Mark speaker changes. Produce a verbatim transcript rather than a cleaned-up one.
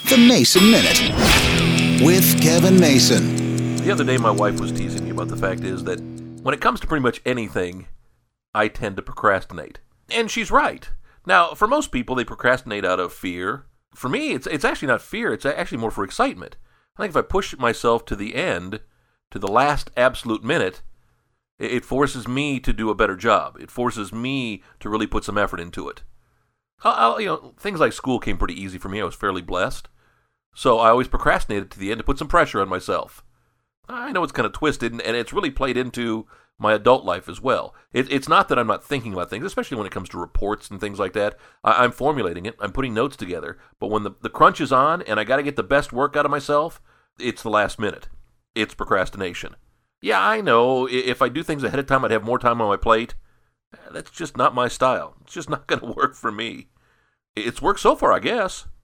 Speaker 1: The Mason Minute with Kevin Mason.
Speaker 2: The other day, my wife was teasing me about the fact is that when it comes to pretty much anything, I tend to procrastinate. And she's right. Now, for most people, they procrastinate out of fear. For me, it's it's actually not fear. It's actually more for excitement. I think if I push myself to the end, to the last absolute minute, it forces me to do a better job. It forces me to really put some effort into it. I'll, you know, things like school came pretty easy for me. I was fairly blessed. So I always procrastinated to the end to put some pressure on myself. I know it's kind of twisted, and, and it's really played into my adult life as well. It, it's not that I'm not thinking about things, especially when it comes to reports and things like that. I, I'm formulating it. I'm putting notes together. But when the, the crunch is on and I got to get the best work out of myself, it's the last minute. It's procrastination. Yeah, I know. If I do things ahead of time, I'd have more time on my plate. That's just not my style. It's just not going to work for me. It's worked so far, I guess.